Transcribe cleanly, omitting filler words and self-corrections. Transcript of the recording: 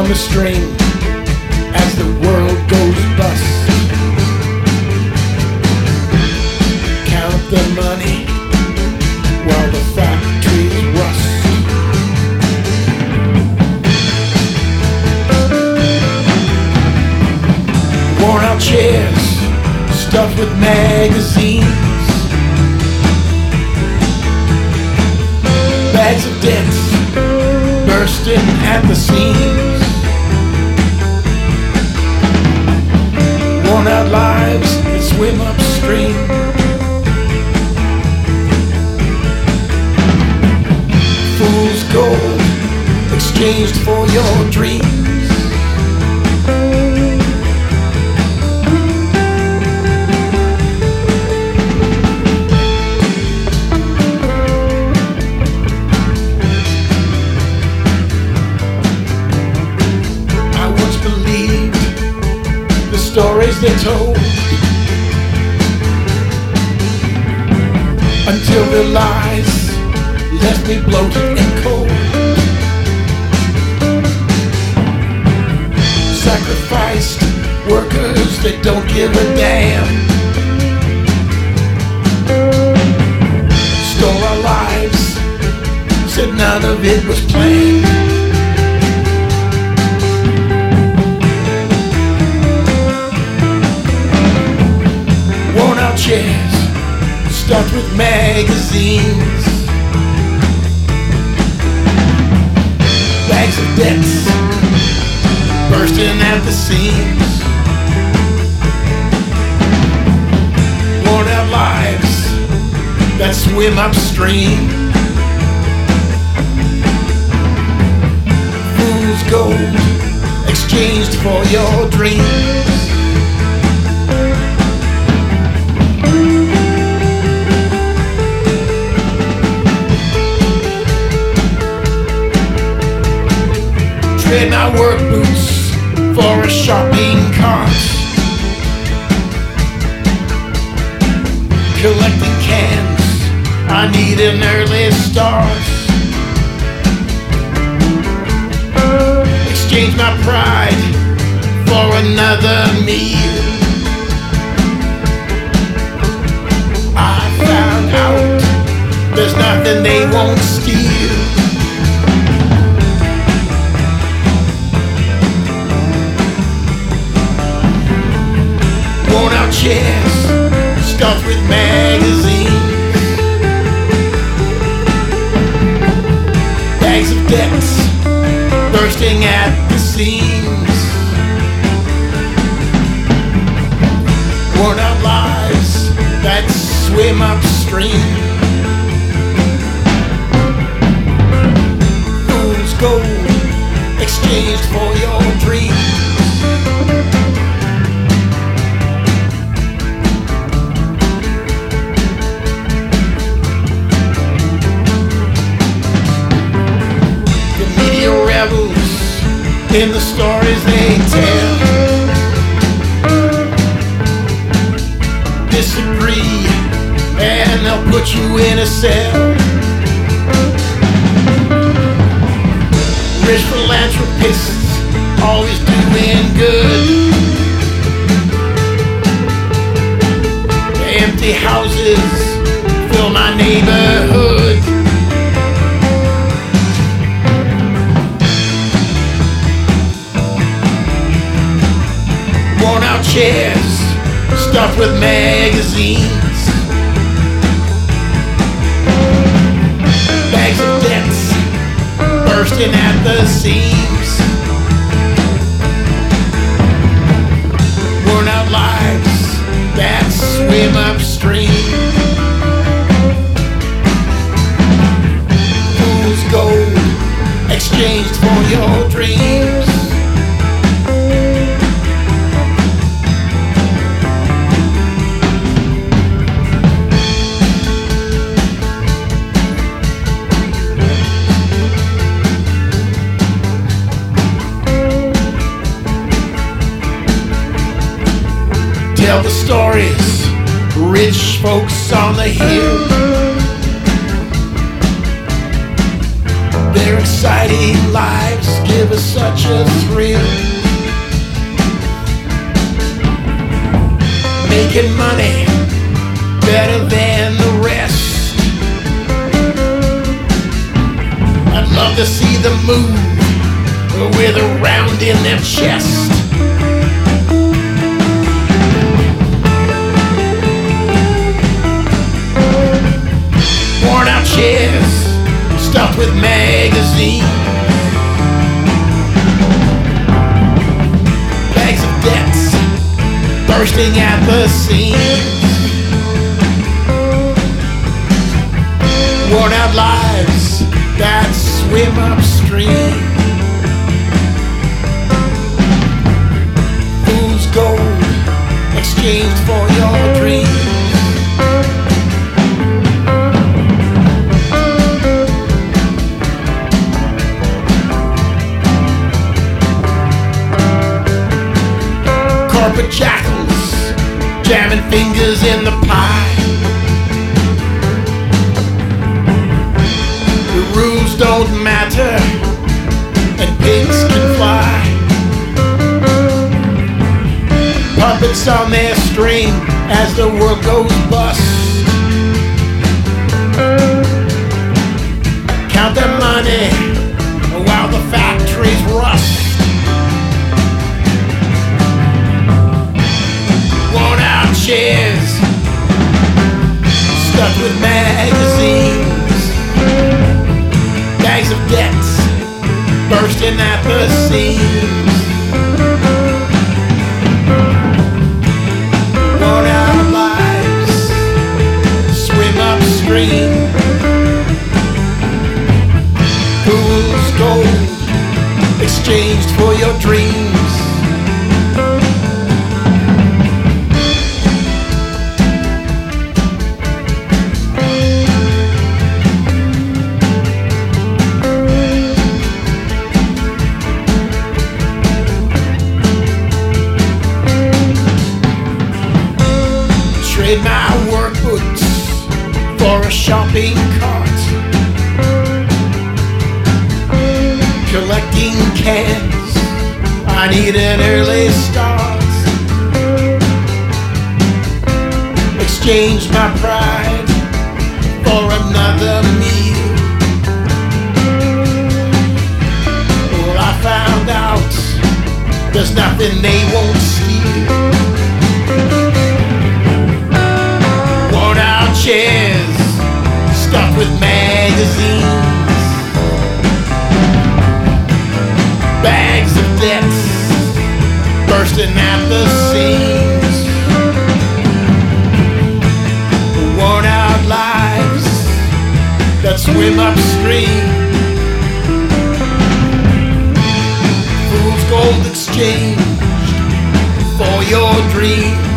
the string as the world goes bust. Count the money while the factories rust. Worn out chairs stuffed with magazines, bags of debts bursting at the seams, worn out lives that swim upstream. Fool's gold exchanged for your dreams. Stories they told until their lies left me bloated and cold. Sacrificed workers that don't give a damn, stole our lives, said none of it was planned. Chairs stuffed with magazines, bags of debts bursting at the seams, worn out lives that swim upstream. Fool's gold exchanged for your dreams. Trade my work boots for a shopping cart, collecting cans, I need an early start. Exchange my pride for another meal. I found out there's nothing they won't steal. Worn out chairs stuffed with magazines, bags of debts bursting at the seams, worn out lives that swim upstream. Fool's gold exchanged for your dreams. In the stories they tell, disagree and they'll put you in a cell. Rich philanthropists always doing good, the empty houses fill my neighborhood. Worn out chairs stuffed with magazines, bags of debts bursting at the seams, worn out lives that swim upstream. Fool's gold exchanged for your dreams. Tell the stories, rich folks on the hill, they're exciting lives give us such a thrill. Making money better than the rest. I'd love to see them move with a round in their chest. Worn out chairs stuffed with magazines, bags of debts bursting at the seams, worn out lives that swim upstream. Fool's gold exchanged for your dreams. Corporate jackals jamming fingers in the pie. The rules don't matter and pigs can fly. Puppets on their string as the world goes bust. Count their money while the factories rust. Chairs stuffed with magazines, bags of debts bursting at the seams, worn out lives swim upstream. Fool's gold exchanged for your dreams. Trade my work boots for a shopping cart. Collecting cans, I need an early start. Exchange my pride for another meal. Well, I found out there's nothing they won't steal. Chairs stuffed with magazines, bags of debts bursting at the seams, worn out lives that swim upstream. Fool's gold exchanged for your dreams.